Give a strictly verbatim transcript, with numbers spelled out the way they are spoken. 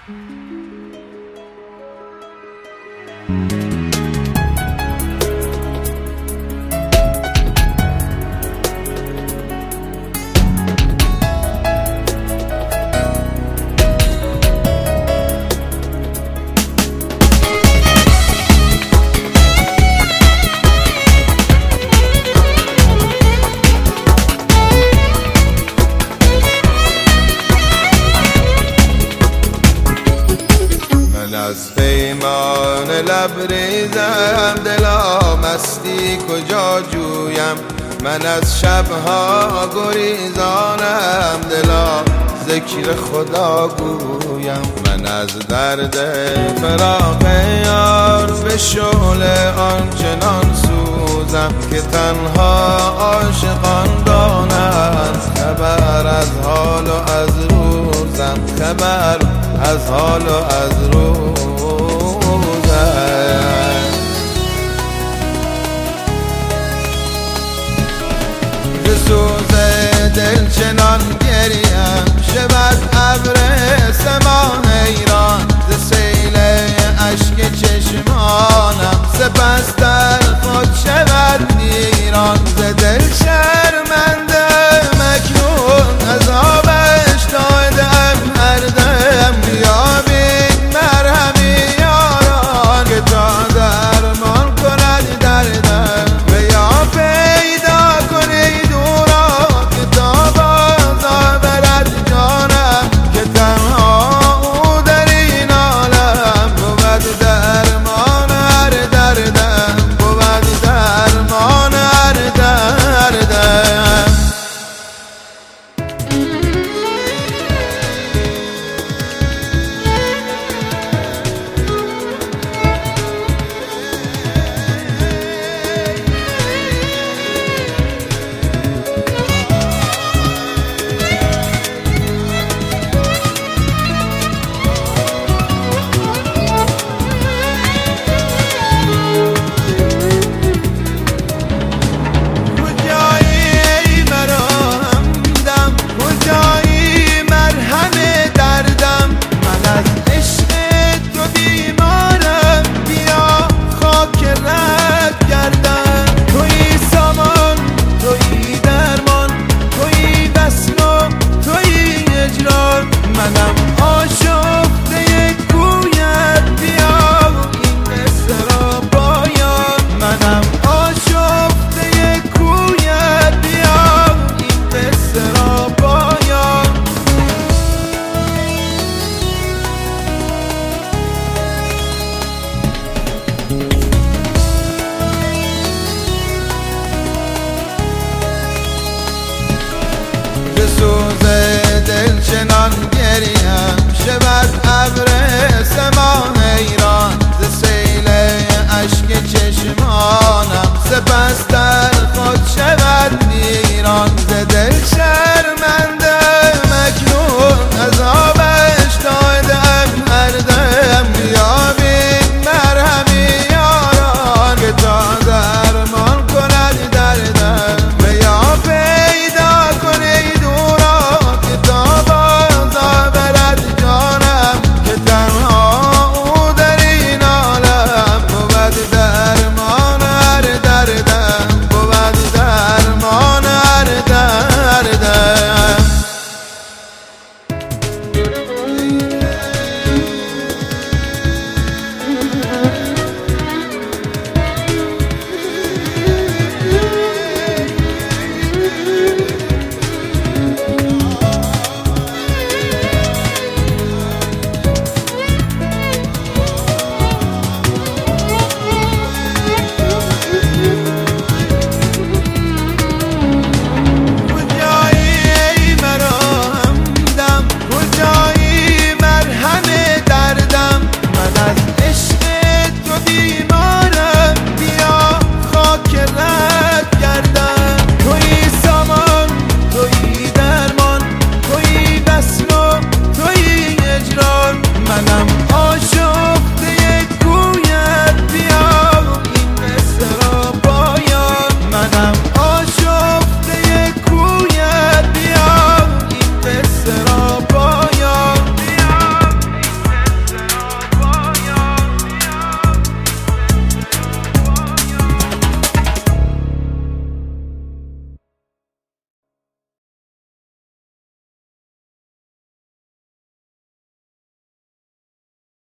از پیمان لبریزم، دلا مستی کجا جویم؟ من از شبها گریزانم، دلا ذکر خدا گویم. من از درد فراق یار به شعله آنچنان سوزم که تنها عاشقان دانند خبر از حال و از روزم، خبر از حال و از روزم. ز سوز دل چنان گریم شود ابر سما حیران، ز سیل اشک چشمانم سپس در